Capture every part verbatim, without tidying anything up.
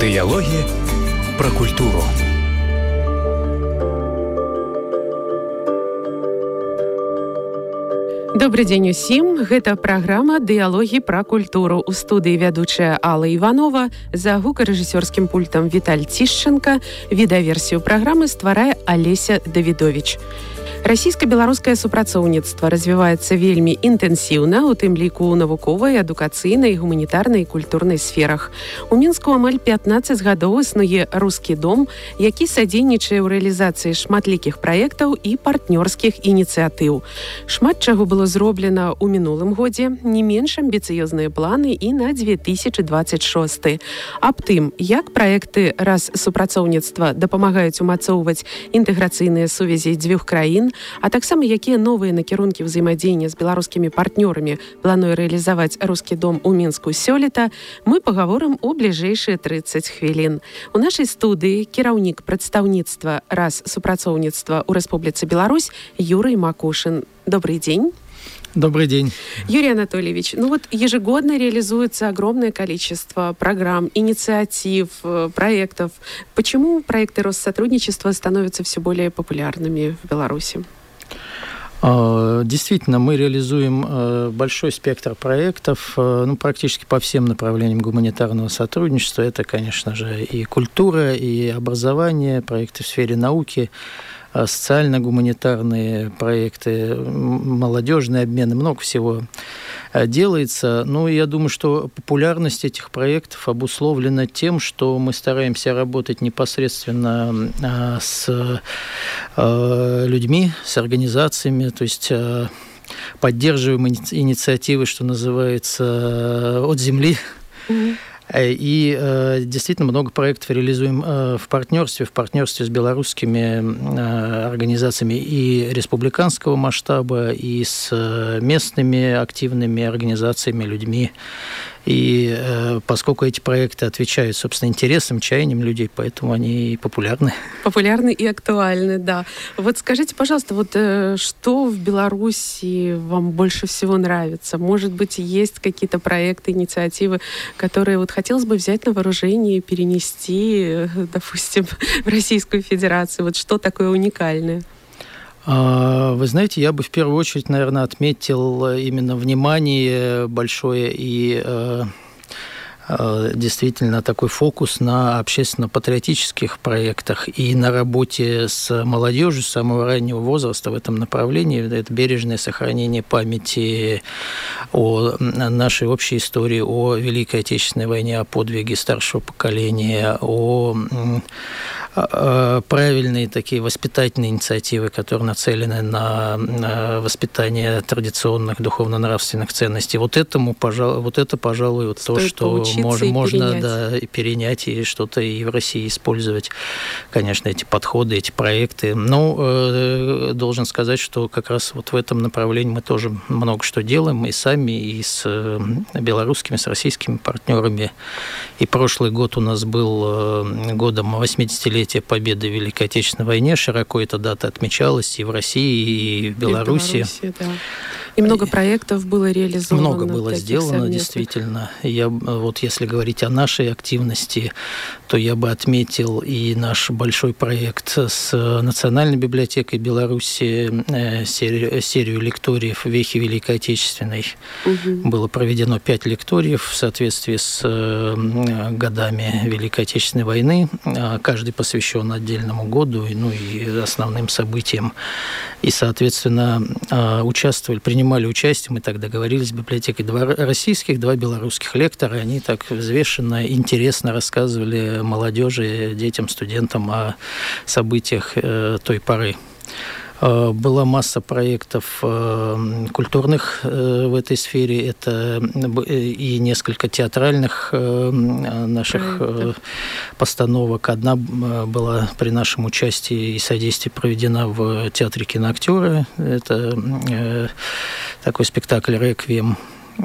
Дыялогі пра культуру. Добрый дзень усім. Гэта праграма «Дыялогі пра культуру». У студыі вядучая Алла Іванова, за гукарэжысёрскім пультам Віталь Тішченка. Відэаверсію праграмы стварае Алеся Давідовіч. Расійска-беларускае супрацоўніцтва развіваецца вельмі інтэнсіўна, у тым ліку ў навуковай, адукацыйнай, гуманітарнай і культурнай сферах. У Мінску амаль пятнаццаць гадоў існуе рускі дом, які садзейнічае ў рэалізацыі шматлікіх праектаў і партнёрскіх ініцыятыў. Шмат чаго было зроблена ў мінулым годзе, не менш амбіцыёзныя планы і на две тысячы дваццаць шосты. Аб тым, як праекты рассупрацоўніцтва дапамагаюць умацоўваць інтэграцыйныя сувязі дзвюх краін, а таксама якія новыя накірункі ўзаемадзеяння з беларускімі партнёрамі плануе рэалізаваць рускі дом у Мінску сёлета, мы пагаворым у бліжэйшыя трыццаць хвілін. У нашай студыі кіраўнік прадстаўніцтва рассупрацоўніцтва ў Рэспубліцы Беларусь Юрый Макушин. Добрый день. Добрый день. Юрий Анатольевич, ну вот ежегодно реализуется огромное количество программ, инициатив, проектов. Почему проекты Россотрудничества становятся все более популярными в Беларуси? Действительно, мы реализуем большой спектр проектов, ну, практически по всем направлениям гуманитарного сотрудничества. Это, конечно же, и культура, и образование, проекты в сфере науки, социально-гуманитарные проекты, молодежные обмены, много всего делается. Ну, я думаю, что популярность этих проектов обусловлена тем, что мы стараемся работать непосредственно с людьми, с организациями, то есть поддерживаем инициативы, что называется, от земли. Mm-hmm. И э, действительно много проектов реализуем э, в партнерстве, в партнерстве с белорусскими э, организациями и республиканского масштаба, и с э, местными активными организациями, людьми. И э, поскольку эти проекты отвечают, собственно, интересам, чаяниям людей, поэтому они популярны. Популярны и актуальны, да. Вот скажите, пожалуйста, вот э, что в Беларуси вам больше всего нравится? Может быть, есть какие-то проекты, инициативы, которые вот хотелось бы взять на вооружение и перенести, допустим, в Российскую Федерацию? Вот что такое уникальное? Вы знаете, я бы в первую очередь, наверное, отметил именно внимание большое и действительно такой фокус на общественно-патриотических проектах и на работе с молодежью с самого раннего возраста в этом направлении. Это бережное сохранение памяти о нашей общей истории, о Великой Отечественной войне, о подвиге старшего поколения, о правильные такие воспитательные инициативы, которые нацелены на воспитание традиционных духовно-нравственных ценностей. Вот этому, пожалуй, вот это, пожалуй, вот то, что мож, можно перенять. Да, и перенять, и что-то и в России использовать, конечно, эти подходы, эти проекты. Но э, должен сказать, что как раз вот в этом направлении мы тоже много что делаем, и сами, и с э, белорусскими, с российскими партнерами. И прошлый год у нас был э, годом восьмидесятилетия победы в Великой Отечественной войне. Широко эта дата отмечалась и в России, и в Беларуси. И, в Беларуси, да. И много проектов было реализовано. Много было сделано, совместных. Действительно. Я, вот если говорить о нашей активности, то я бы отметил и наш большой проект с Национальной библиотекой Беларуси, серию, серию лекториев «Вехи Великой Отечественной». Угу. Было проведено пять лекториев в соответствии с годами Великой Отечественной войны. Каждый посвящен отдельному году, ну и основным событиям. И, соответственно, участвовали, принимали участие, мы так договорились, в библиотеке два российских, два белорусских лектора. Они так взвешенно, интересно рассказывали молодежи, детям, студентам о событиях той поры. Была масса проектов культурных в этой сфере. Это и несколько театральных наших проектов. Постановок. Одна была при нашем участии и содействии проведена в Театре киноактера. Это такой спектакль «Реквием».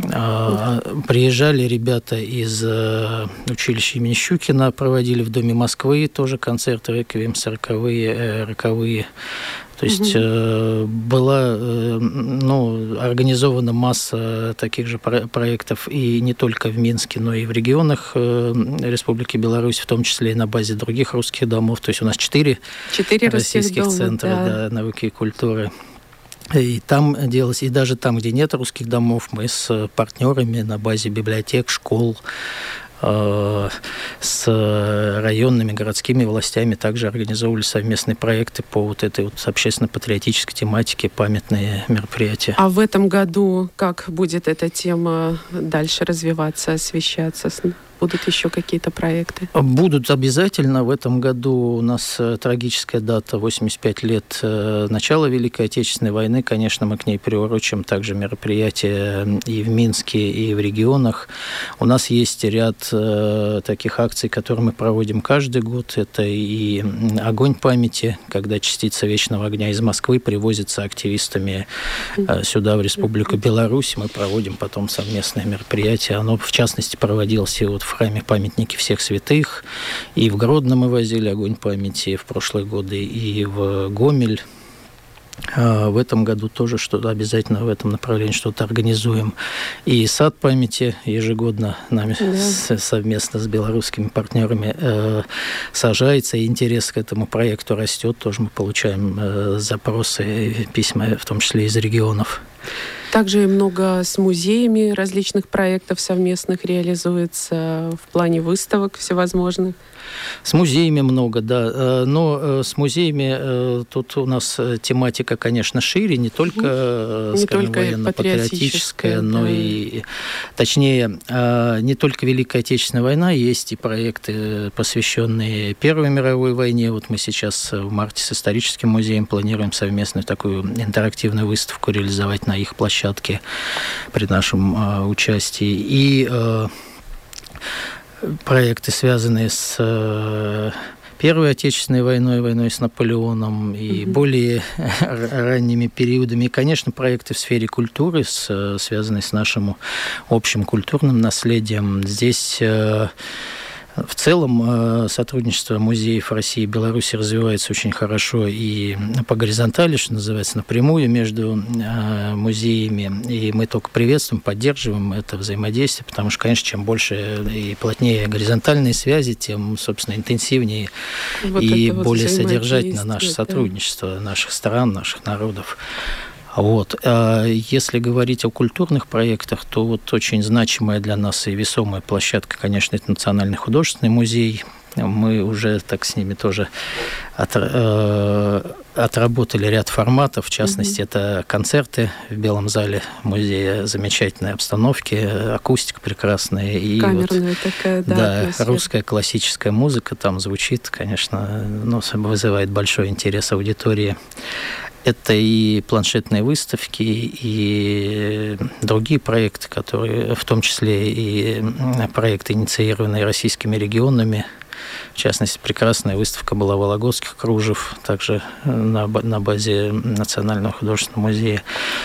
Приезжали ребята из училища имени Щукина, проводили в Доме Москвы тоже концерты «Реквием», сороковые, роковые. То есть угу. была ну, организована масса таких же проектов и не только в Минске, но и в регионах Республики Беларусь, в том числе и на базе других русских домов. То есть у нас четыре, четыре российских дома, центра да. Да, науки и культуры. И там делалось, и даже там, где нет русских домов, мы с партнерами на базе библиотек, школ, с районными, городскими властями также организовывали совместные проекты по вот этой вот общественно-патриотической тематике, памятные мероприятия. А в этом году как будет эта тема дальше развиваться, освещаться? Будут еще какие-то проекты? Будут обязательно. В этом году у нас трагическая дата, восемьдесят пять лет начала Великой Отечественной войны. Конечно, мы к ней приурочим также мероприятия и в Минске, и в регионах. У нас есть ряд таких акций, которые мы проводим каждый год. Это и огонь памяти, когда частица вечного огня из Москвы привозится активистами сюда, в Республику Беларусь. Мы проводим потом совместные мероприятия. Оно, в частности, проводилось и вот в храме памятники всех святых. И в Гродно мы возили огонь памяти в прошлые годы, и в Гомель. В этом году тоже что-то обязательно в этом направлении что-то организуем. И сад памяти ежегодно нами да. совместно с белорусскими партнерами э, сажается, и интерес к этому проекту растет. Тоже мы получаем э, запросы, письма, в том числе из регионов. Также много с музеями различных проектов совместных реализуется в плане выставок всевозможных. С музеями много, да. Но с музеями тут у нас тематика, конечно, шире, не только, не скажем, только военно-патриотическая, да. но и, точнее, не только Великая Отечественная война, есть и проекты, посвященные Первой мировой войне. Вот мы сейчас в марте с историческим музеем планируем совместную такую интерактивную выставку реализовать на их площадке при нашем участии. И проекты, связанные с э, Первой Отечественной войной, войной с Наполеоном и mm-hmm. более ранними периодами. И, конечно, проекты в сфере культуры, с, связанные с нашим общим культурным наследием. Здесь э, в целом сотрудничество музеев России и Беларуси развивается очень хорошо и по горизонтали, что называется, напрямую между музеями. И мы только приветствуем, поддерживаем это взаимодействие, потому что, конечно, чем больше и плотнее горизонтальные связи, тем, собственно, интенсивнее вот и более вот содержательно наше сотрудничество да. наших стран, наших народов. Вот. А если говорить о культурных проектах, то вот очень значимая для нас и весомая площадка, конечно, это Национальный художественный музей. Мы уже так с ними тоже от, э, отработали ряд форматов. В частности, mm-hmm. это концерты в Белом зале музея, замечательной обстановки, акустика прекрасная. И камерная вот, такая, да. Да, русская классическая музыка там звучит, конечно, ну, вызывает большой интерес аудитории. Это и планшетные выставки, и другие проекты, которые, в том числе и проекты, инициированные российскими регионами. В частности, прекрасная выставка была Вологодских кружев, также на, на базе Национального художественного музея.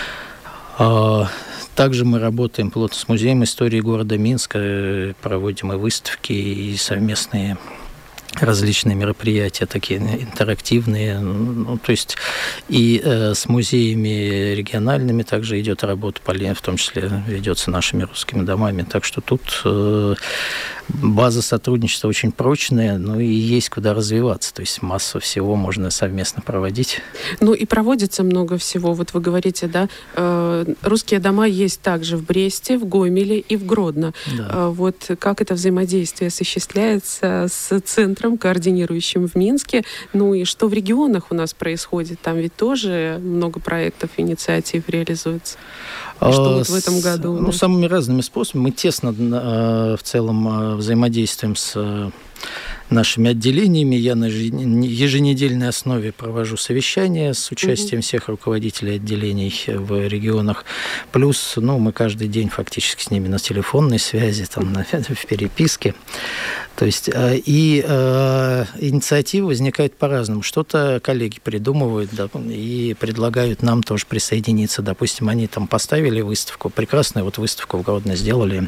Также мы работаем плотно с Музеем истории города Минска, проводим и выставки, и совместные различные мероприятия, такие интерактивные, ну, то есть и э, с музеями региональными также идет работа, в том числе ведется нашими русскими домами, так что тут э, база сотрудничества очень прочная, ну и есть куда развиваться, то есть массу всего можно совместно проводить. Ну и проводится много всего, вот вы говорите, да, э, русские дома есть также в Бресте, в Гомеле и в Гродно. Да. Э, вот как это взаимодействие осуществляется с центром координирующим в Минске, ну и что в регионах у нас происходит, там ведь тоже много проектов, инициатив реализуется. И что а, вот в этом году? Ну, да? Самыми разными способами. Мы тесно в целом взаимодействуем с нашими отделениями. Я на еженедельной основе провожу совещания с участием угу. всех руководителей отделений в регионах. Плюс, ну, мы каждый день фактически с ними на телефонной связи, там, на, в переписке. То есть, и э, инициативы возникают по-разному. Что-то коллеги придумывают, да, и предлагают нам тоже присоединиться. Допустим, они там поставили выставку, прекрасную вот выставку в Гродно сделали,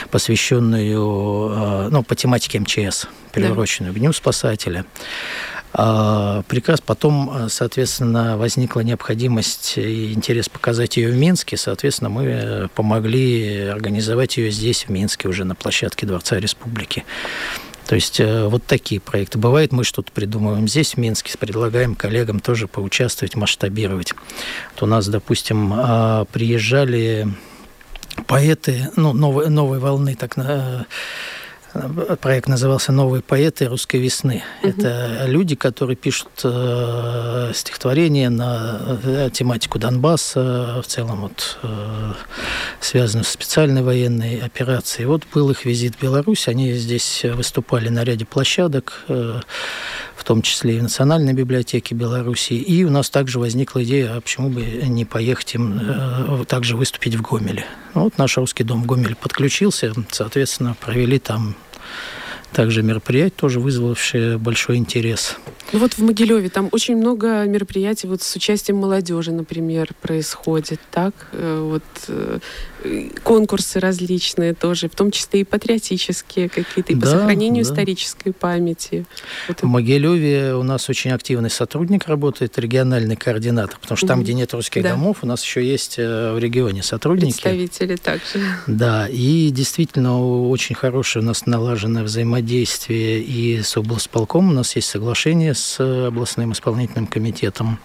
посвященную, э, ну, по тематике эм че эс, приуроченную к Дню спасателя. Приказ. Потом, соответственно, возникла необходимость и интерес показать ее в Минске. Соответственно, мы помогли организовать ее здесь, в Минске, уже на площадке Дворца Республики. То есть вот такие проекты. Бывает, мы что-то придумываем здесь, в Минске, предлагаем коллегам тоже поучаствовать, масштабировать. Вот у нас, допустим, приезжали поэты, ну, новой, новой волны, так на проект назывался «Новые поэты русской весны». Uh-huh. Это люди, которые пишут э, стихотворения на э, тематику Донбасса, в целом вот, э, связанную с специальной военной операцией. Вот был их визит в Беларусь, они здесь выступали на ряде площадок, э, в том числе и в Национальной библиотеке Беларуси. И у нас также возникла идея, а почему бы не поехать им э, также выступить в Гомеле. Вот наш русский дом в Гомеле подключился, соответственно, провели там также мероприятие, тоже вызвавшее большой интерес. Ну вот в Могилеве там очень много мероприятий вот с участием молодежи, например, происходит, так? Вот конкурсы различные тоже, в том числе и патриотические какие-то, и по да, сохранению да. исторической памяти. Вот. В Могилеве у нас очень активный сотрудник работает, региональный координатор, потому что угу. там, где нет русских да. домов, у нас еще есть в регионе сотрудники. Представители также. Да, и действительно очень хорошее у нас налаженное взаимодействие и с облсполкомом. У нас есть соглашение с областным исполнительным комитетом.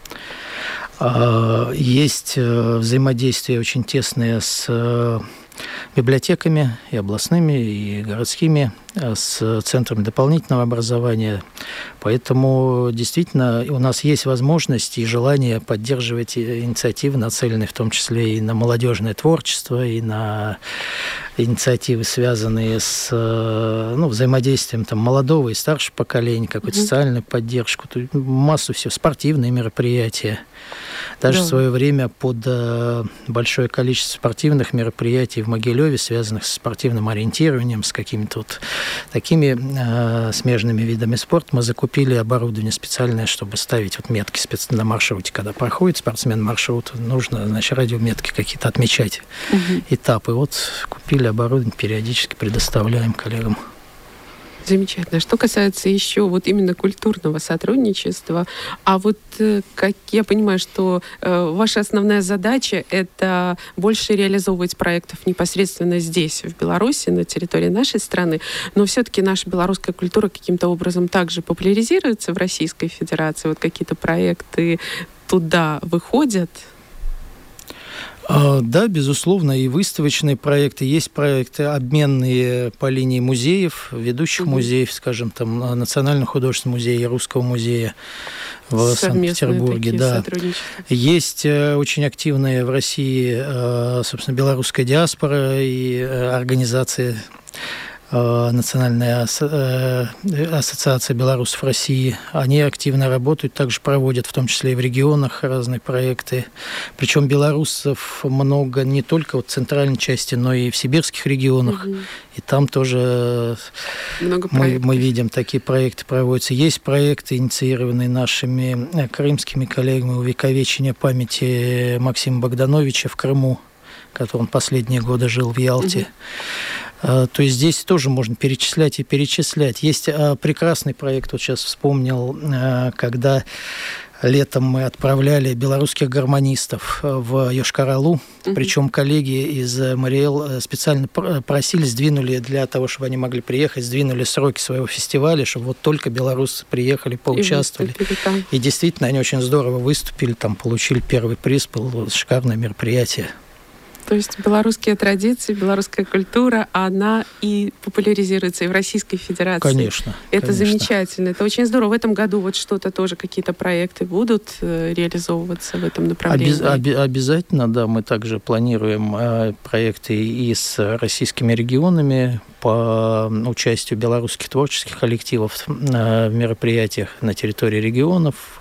Есть взаимодействие очень тесное с библиотеками и областными, и городскими, с центрами дополнительного образования. Поэтому действительно у нас есть возможность и желание поддерживать инициативы, нацеленные в том числе и на молодежное творчество, и на инициативы, связанные с ну, взаимодействием там, молодого и старшего поколения, какую-то mm-hmm. социальную поддержку, массу всего, спортивные мероприятия. Даже да. в свое время под большое количество спортивных мероприятий в Могилеве, связанных с спортивным ориентированием, с какими-то вот такими э, смежными видами спорта, мы закупили оборудование специальное, чтобы ставить вот метки на маршруте. Когда проходит спортсмен маршрут, нужно, значит, радиометки какие-то отмечать, угу. этапы. Вот купили оборудование, периодически предоставляем коллегам. Замечательно. Что касается еще вот именно культурного сотрудничества, а вот как я понимаю, что э, ваша основная задача — это больше реализовывать проектов непосредственно здесь, в Беларуси, на территории нашей страны, но все-таки наша белорусская культура каким-то образом также популяризируется в Российской Федерации, вот какие-то проекты туда выходят. Да, безусловно, и выставочные проекты. Есть проекты обменные по линии музеев, ведущих mm-hmm. музеев, скажем, там, Национального художественного музея и Русского музея в Санкт-Петербурге. Да. Есть очень активные в России, собственно, белорусская диаспора и организации Национальная ассоциация белорусов России. Они активно работают, также проводят, в том числе и в регионах, разные проекты. Причем белорусов много не только в центральной части, но и в сибирских регионах. Угу. И там тоже много мы, мы видим, такие проекты проводятся. Есть проекты, инициированные нашими крымскими коллегами, увековечения памяти Максима Богдановича в Крыму, который он последние годы жил в Ялте. Угу. То есть здесь тоже можно перечислять и перечислять. Есть прекрасный проект, вот сейчас вспомнил, когда летом мы отправляли белорусских гармонистов в Йошкар-Олу, mm-hmm. причем коллеги из Мариэл специально просили, сдвинули для того, чтобы они могли приехать, сдвинули сроки своего фестиваля, чтобы вот только белорусы приехали, поучаствовали. И, и действительно, они очень здорово выступили, там получили первый приз, было шикарное мероприятие. То есть белорусские традиции, белорусская культура, она и популяризируется и в Российской Федерации. Конечно. Это конечно. Замечательно. Это очень здорово. В этом году вот что-то тоже, какие-то проекты будут реализовываться в этом направлении? Обяз- об- обязательно, да. Мы также планируем э, проекты и с российскими регионами по участию белорусских творческих коллективов в мероприятиях на территории регионов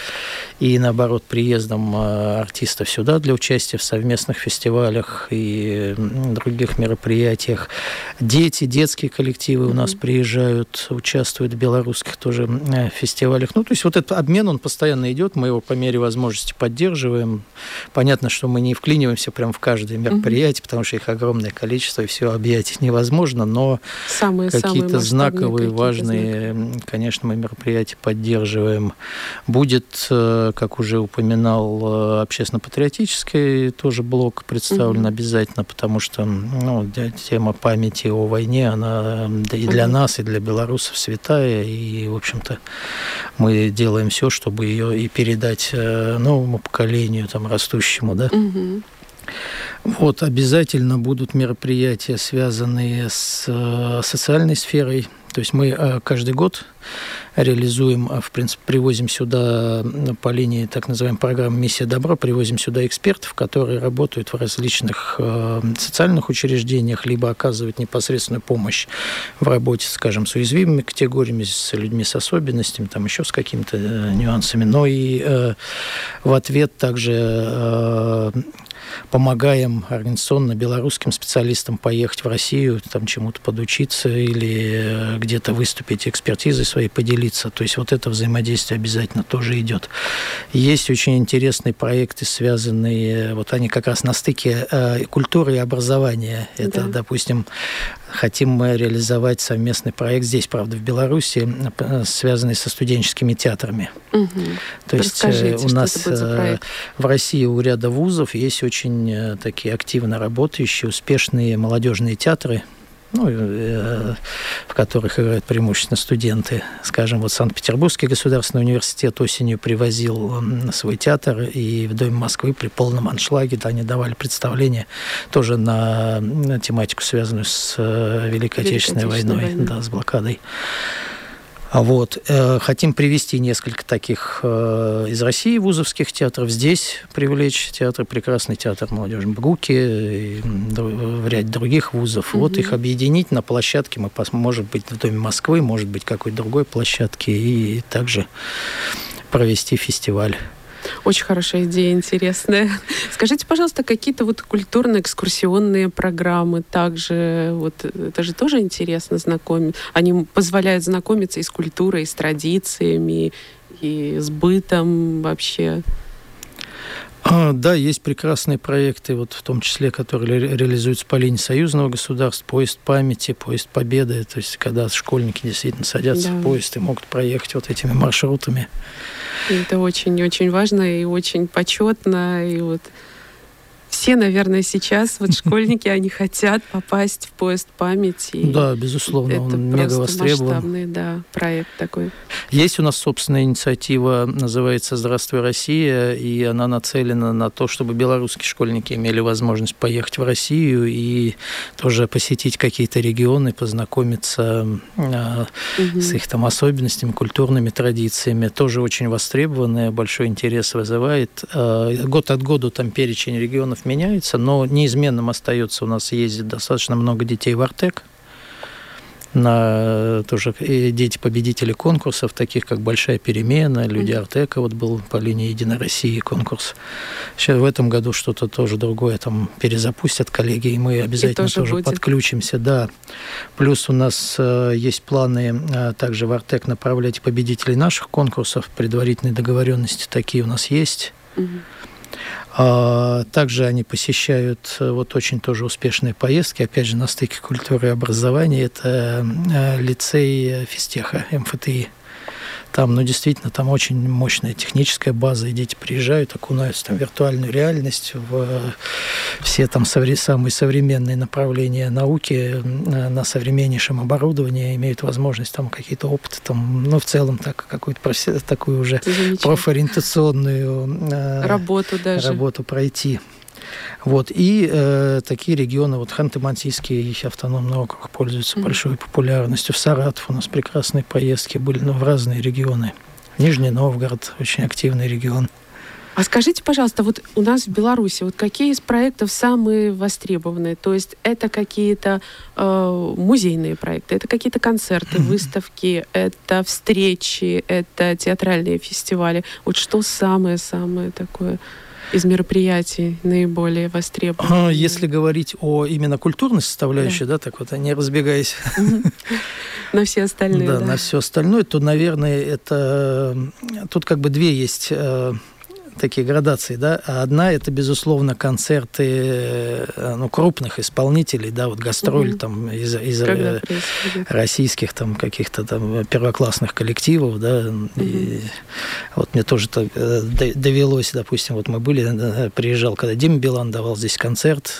и, наоборот, приездом артистов сюда для участия в совместных фестивалях и других мероприятиях. Дети, детские коллективы mm-hmm. у нас приезжают, участвуют в белорусских тоже фестивалях. Ну, то есть вот этот обмен, он постоянно идет, мы его по мере возможности поддерживаем. Понятно, что мы не вклиниваемся прямо в каждое мероприятие, mm-hmm. потому что их огромное количество, и все объять невозможно, но самые, какие-то самые знаковые, какие-то важные, знаковые. конечно, мы мероприятия поддерживаем. Будет, как уже упоминал, общественно-патриотический тоже блок представлен угу. обязательно, потому что ну, тема памяти о войне, она и для угу. нас, и для белорусов святая, и, в общем-то, мы делаем все, чтобы ее и передать новому поколению, там, растущему, да. Угу. Вот, обязательно будут мероприятия, связанные с социальной сферой. То есть мы каждый год реализуем, в принципе, привозим сюда по линии так называемой программы «Миссия добра», привозим сюда экспертов, которые работают в различных социальных учреждениях, либо оказывают непосредственную помощь в работе, скажем, с уязвимыми категориями, с людьми с особенностями, там еще с какими-то нюансами. Но и в ответ также помогаем организационно белорусским специалистам поехать в Россию, там чему-то подучиться или где-то выступить экспертизой своей, поделиться. То есть вот это взаимодействие обязательно тоже идет. Есть очень интересные проекты, связанные, вот они как раз на стыке э, культуры и образования. Это, да. допустим, хотим мы реализовать совместный проект здесь, правда, в Беларуси, связанный со студенческими театрами. Угу. То есть у нас в России у ряда вузов есть очень такие активно работающие, успешные молодежные театры, ну, в которых играют преимущественно студенты. Скажем, вот Санкт-Петербургский государственный университет осенью привозил свой театр, и в Доме Москвы при полном аншлаге да, они давали представление тоже на, на тематику, связанную с Великой Отечественной войной, войной. Да, с блокадой. Вот. Хотим привести несколько таких из России вузовских театров. Здесь привлечь театр, прекрасный театр молодежи БГУКи и в ряде других вузов. Mm-hmm. Вот их объединить на площадке. Мы, может быть, в Доме Москвы, может быть, какой-то другой площадке. И также провести фестиваль. Очень хорошая идея, интересная. Скажите, пожалуйста, какие-то вот культурно-экскурсионные программы также, вот это же тоже интересно знакомить. Они позволяют знакомиться и с культурой, и с традициями, и с бытом вообще. А, да, есть прекрасные проекты, вот в том числе, которые ре- реализуются по линии союзного государства, поезд памяти, поезд победы, то есть когда школьники действительно садятся да. в поезд и могут проехать вот этими маршрутами. И это очень-очень важно и очень почетно, и вот все, наверное, сейчас, вот школьники, они хотят попасть в поезд памяти. Да, безусловно, он мега востребован. Это масштабный, да, проект такой. Есть у нас собственная инициатива, называется «Здравствуй, Россия», и она нацелена на то, чтобы белорусские школьники имели возможность поехать в Россию и тоже посетить какие-то регионы, познакомиться э, угу. с их там особенностями, культурными традициями. Тоже очень востребованная, большой интерес вызывает. Э, год от года там перечень регионов меняется, но неизменным остается. У нас ездит достаточно много детей в Артек. На тоже дети победители конкурсов, таких как «Большая перемена», «Люди Артека», вот был по линии «Единой России» конкурс. Сейчас в этом году что-то тоже другое там перезапустят коллеги, и мы обязательно и тоже, тоже подключимся. Да. Плюс у нас э, есть планы э, также в Артек направлять победителей наших конкурсов. Предварительные договоренности такие у нас есть. Угу. Также они посещают вот очень тоже успешные поездки, опять же, на стыке культуры и образования. Это лицей физтеха, эм эф тэ и. Там, ну, действительно, там очень мощная техническая база, и дети приезжают, окунаются там, в виртуальную реальность, в все там совре- самые современные направления науки на современнейшем оборудовании, имеют возможность там какие-то опыты, там, ну, в целом так, какую-то профи- такую уже профориентационную работу, даже. работу пройти. Вот. И э, такие регионы, вот Ханты-Мансийский автономный округ пользуется mm-hmm. большой популярностью. В Саратов у нас прекрасные поездки были, ну, в разные регионы. Нижний Новгород, очень активный регион. А скажите, пожалуйста, вот у нас в Беларуси, вот какие из проектов самые востребованные? То есть это какие-то э, музейные проекты, это какие-то концерты, mm-hmm. выставки, это встречи, это театральные фестивали. Вот что самое-самое такое из мероприятий наиболее востребованных? Если говорить о именно культурной составляющей, да, да так вот, не разбегаясь на все остальные, да, на все остальное, то, наверное, это тут как бы две есть такие градации, да. Одна – это, безусловно, концерты ну, крупных исполнителей, да, вот гастроль угу. там из, из российских там каких-то там первоклассных коллективов, да. Угу. И вот мне тоже так довелось, допустим, вот мы были, приезжал, когда Дима Билан давал здесь концерт,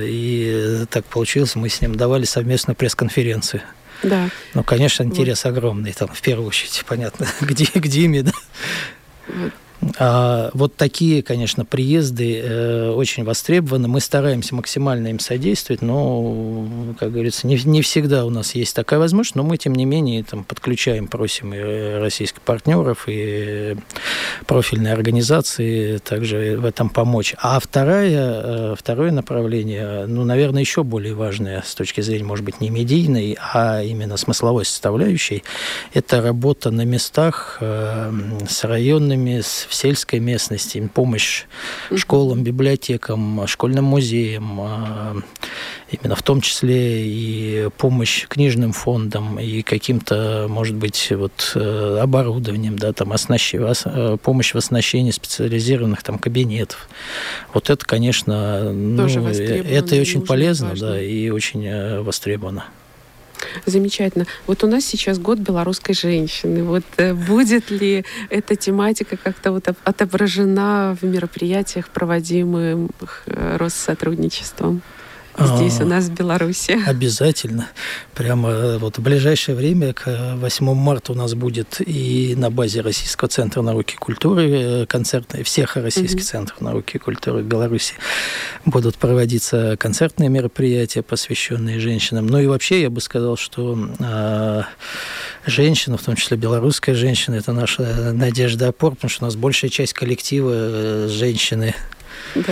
и так получилось, мы с ним давали совместную пресс-конференцию. Да. Ну, конечно, интерес вот. огромный, там, в первую очередь, понятно, где, к Диме, да. Вот. А, вот такие, конечно, приезды э, очень востребованы. Мы стараемся максимально им содействовать, но, как говорится, не, не всегда у нас есть такая возможность, но мы, тем не менее, там, подключаем, просим и российских партнеров, и профильные организации также в этом помочь. А второе, второе направление, ну, наверное, еще более важное с точки зрения, может быть, не медийной, а именно смысловой составляющей, это работа на местах э, с районными, с в сельской местности, помощь школам, библиотекам, школьным музеям, именно в том числе и помощь книжным фондам и каким-то, может быть, вот оборудованием, да, там оснащ... помощь в оснащении специализированных там кабинетов. Вот это, конечно, ну, это очень полезно, важно. Да, и очень востребовано. Замечательно. Вот у нас сейчас год белорусской женщины. Вот будет ли эта тематика как-то вот отображена в мероприятиях, проводимых Россотрудничеством? Здесь у нас в Беларуси. Обязательно. Прямо вот в ближайшее время, к восьмому марта у нас будет и на базе Российского центра науки и культуры концертные, всех российских mm-hmm. центров науки и культуры в Беларуси будут проводиться концертные мероприятия, посвященные женщинам. Ну и вообще я бы сказал, что э, женщина, в том числе белорусская женщина, это наша надежда, опора, потому что у нас большая часть коллектива э, женщины. Да.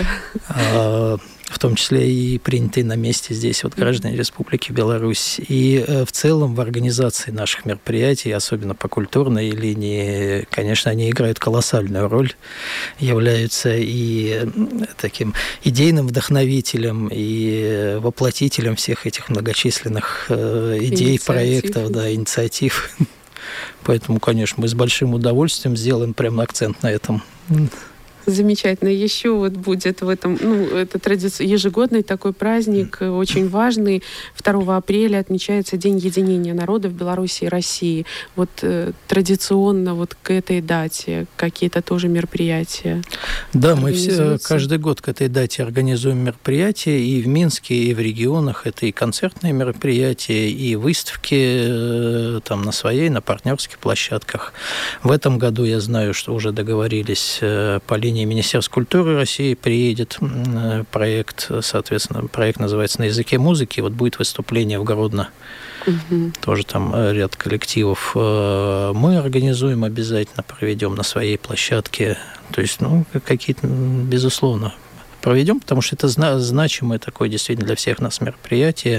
Э, в том числе и принятые на месте здесь вот граждане Республики Беларусь. И э, в целом в организации наших мероприятий, особенно по культурной линии, конечно, они играют колоссальную роль, являются и таким идейным вдохновителем, и воплотителем всех этих многочисленных э, идей, инициатив. проектов, да, инициатив. Поэтому, конечно, мы с большим удовольствием сделаем прям акцент на этом. Замечательно. Еще вот будет в этом, ну, это традиционный ежегодный такой праздник, очень важный. второго апреля отмечается День единения народов Беларуси и России. Вот э, традиционно вот к этой дате какие-то тоже мероприятия. Да, мы все каждый год к этой дате организуем мероприятия и в Минске, и в регионах. Это и концертные мероприятия, и выставки э, там на своей, на партнерских площадках. В этом году я знаю, что уже договорились э, по линии Министерства культуры России приедет проект, соответственно, проект называется «На языке музыки». Вот будет выступление в Гродно. Угу. Тоже там ряд коллективов. Мы организуем обязательно, проведем на своей площадке. То есть, ну, какие-то, безусловно, проведем, потому что это зна- значимое такое действительно для всех нас мероприятие.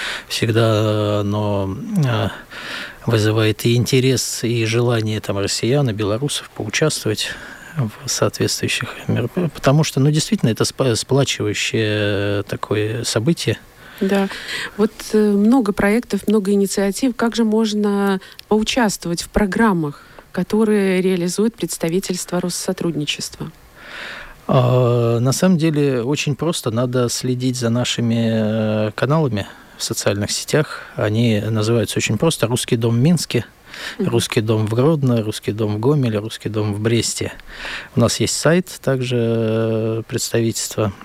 Всегда оно вызывает и интерес, и желание там россиян, и белорусов поучаствовать в соответствующих мероприятиях, потому что, ну, действительно, это сплачивающее такое событие. Да. Вот много проектов, много инициатив. Как же можно поучаствовать в программах, которые реализует представительство Россотрудничества? А, на самом деле, очень просто. Надо следить за нашими каналами в социальных сетях. Они называются очень просто «Русский дом в Минске», Русский дом в Гродно, Русский дом в Гомеле, Русский дом в Бресте. У нас есть сайт также представительства.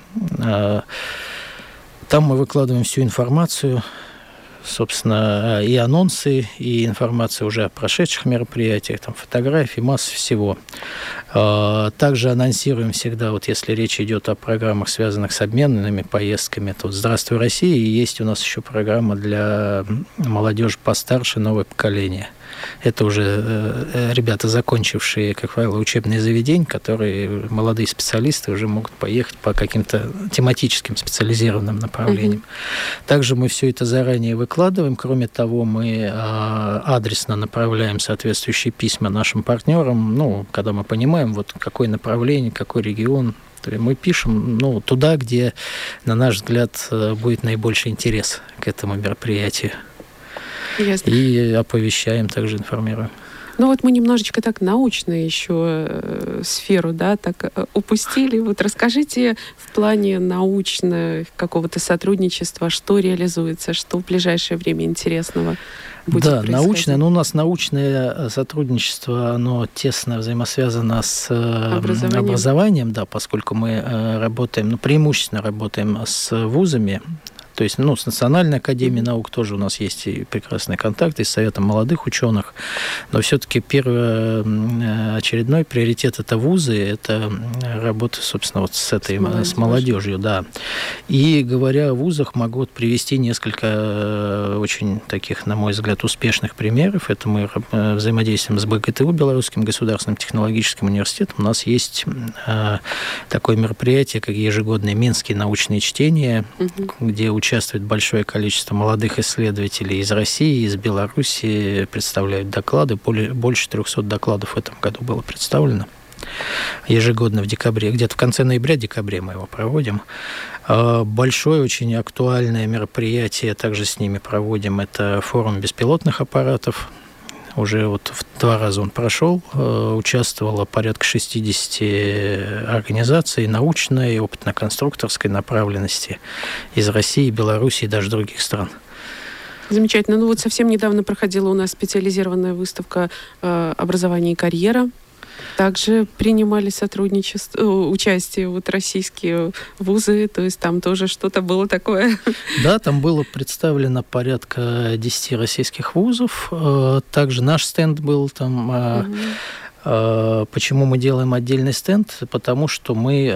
Там мы выкладываем всю информацию, собственно, и анонсы, и информацию уже о прошедших мероприятиях, там фотографии, масса всего. Также анонсируем всегда, вот если речь идет о программах, связанных с обменными поездками, то вот «Здравствуй, Россия», и есть у нас еще программа для молодежи постарше, новое поколение. Это уже э, ребята, закончившие, как правило, учебные заведения, которые, молодые специалисты, уже могут поехать по каким-то тематическим специализированным направлениям. Mm-hmm. Также мы все это заранее выкладываем. Кроме того, мы э, адресно направляем соответствующие письма нашим партнерам, ну, когда мы понимаем, вот какое направление, какой регион. То есть мы пишем, ну, туда, где, на наш взгляд, будет наибольший интерес к этому мероприятию. Ясно. И оповещаем, также информируем. Ну вот мы немножечко так научно еще э, сферу, да, так э, упустили. Вот расскажите в плане научного какого-то сотрудничества, что реализуется, что в ближайшее время интересного будет да, происходить? научное, но у нас научное сотрудничество, оно тесно взаимосвязано с образованием, образованием да, поскольку мы работаем, ну, преимущественно работаем с вузами. То есть, ну, с Национальной академией наук тоже у нас есть и прекрасные контакты, и с Советом молодых ученых. Но все-таки первый очередной приоритет – это вузы, это работа, собственно, вот с этой, с молодежью. с молодежью, да. И, говоря о вузах, могу вот привести несколько очень таких, на мой взгляд, успешных примеров. Это мы взаимодействуем с БГТУ, Белорусским государственным технологическим университетом. У нас есть такое мероприятие, как ежегодные Минские научные чтения, угу. где участвуют Участвует большое количество молодых исследователей из России, из Беларуси, представляют доклады. Более, больше трехсот докладов в этом году было представлено. Ежегодно в декабре, где-то в конце ноября-декабре мы его проводим. Большое, очень актуальное мероприятие, также с ними проводим, это форум беспилотных аппаратов. Уже вот в два раза он прошел, участвовало порядка шестидесяти организаций научной и опытно-конструкторской направленности из России, Беларуси и даже других стран. Замечательно. Ну вот совсем недавно проходила у нас специализированная выставка «Образование и карьера». Также принимали сотрудничество, участие вот российские вузы, то есть там тоже что-то было такое. Да, там было представлено порядка десяти российских вузов. Также наш стенд был там. Угу. Почему мы делаем отдельный стенд? Потому что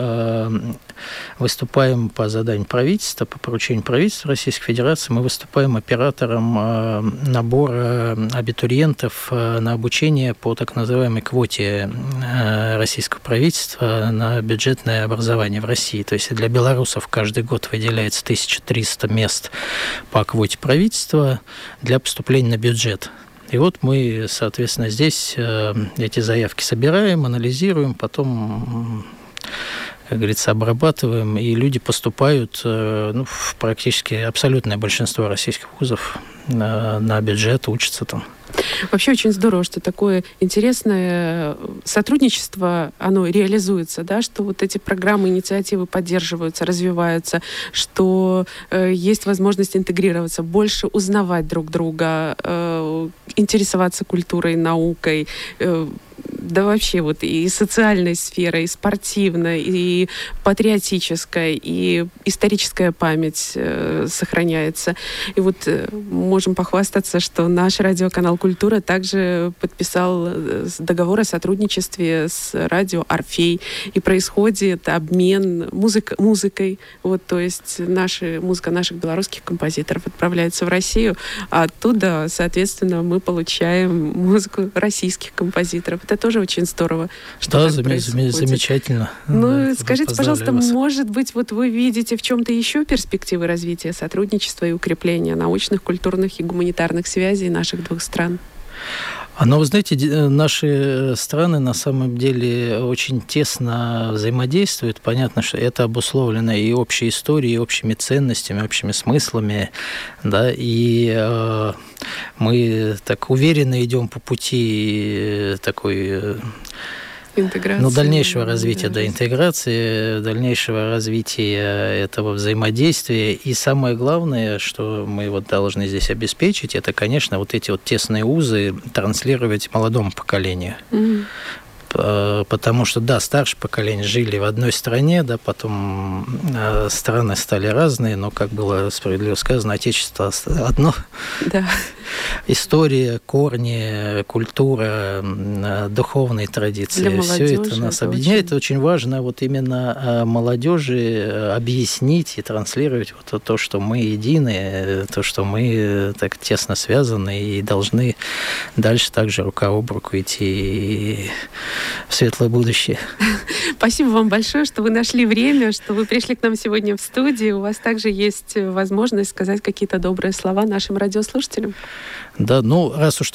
мы выступаем по заданию правительства, по поручению правительства Российской Федерации, мы выступаем оператором набора абитуриентов на обучение по так называемой квоте российского правительства на бюджетное образование в России. То есть для белорусов каждый год выделяется тысяча триста мест по квоте правительства для поступления на бюджет. И вот мы, соответственно, здесь эти заявки собираем, анализируем, потом, как говорится, обрабатываем, и люди поступают, ну, в практически абсолютное большинство российских вузов на, на бюджет, учатся там. Вообще очень здорово, что такое интересное сотрудничество, оно реализуется, да, что вот эти программы, инициативы поддерживаются, развиваются, что э, есть возможность интегрироваться, больше узнавать друг друга, э, интересоваться культурой, наукой, э, да вообще вот и социальной сферой, и спортивной, и патриотической, и историческая память э, сохраняется. И вот э, можем похвастаться, что наш радиоканал «Культура» также подписал договор о сотрудничестве с радио «Орфей», и происходит обмен музык, музыкой. Вот, то есть наши, музыка наших белорусских композиторов отправляется в Россию, а оттуда, соответственно, мы получаем музыку российских композиторов. Это тоже очень здорово, что да, так зам- происходит. замечательно. Ну, да, скажите, пожалуйста, вас. может быть, вот вы видите в чем-то еще перспективы развития сотрудничества и укрепления научных, культурных и гуманитарных связей наших двух стран? Но, вы знаете, наши страны на самом деле очень тесно взаимодействуют. Понятно, что это обусловлено и общей историей, и общими ценностями, общими смыслами. Да, и э, мы так уверенно идем по пути такой... Интеграции. Ну, дальнейшего развития, да, интеграции, дальнейшего развития этого взаимодействия. И самое главное, что мы вот должны здесь обеспечить, это, конечно, вот эти вот тесные узы транслировать молодому поколению. Mm-hmm. Потому что, да, старшее поколение жили в одной стране, да, потом э, страны стали разные, но, как было справедливо сказано, Отечество одно. Да. История, корни, культура, духовные традиции, все это нас это объединяет. Очень... очень важно вот именно молодежи объяснить и транслировать вот то, что мы едины, то, что мы так тесно связаны и должны дальше также рука об руку идти в светлое будущее. Спасибо вам большое, что вы нашли время, что вы пришли к нам сегодня в студию. У вас также есть возможность сказать какие-то добрые слова нашим радиослушателям. Да, ну, раз уж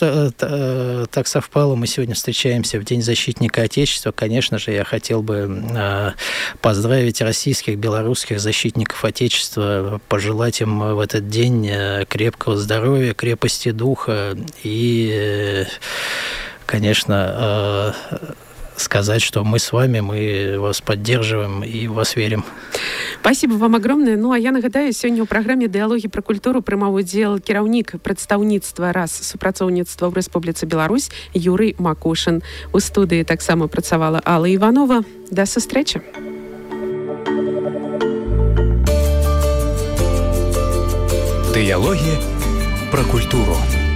так совпало, мы сегодня встречаемся в День защитника Отечества, конечно же, я хотел бы поздравить российских, белорусских защитников Отечества, пожелать им в этот день крепкого здоровья, крепости духа и... конечно, сказать, что мы с вами, мы вас поддерживаем и в вас верим. Спасибо вам огромное. Ну, а я нагадаю, сёння ў праграме «Дыялогі пра культуру» прымаў удзел кіраўнік прадстаўніцтва раз супрацоўніцтва ў Рэспубліцы Беларусь Юрый Макушин. У студыі таксама працавала Алла Іванова. Да сустрэчы. Дыялогі пра культуру.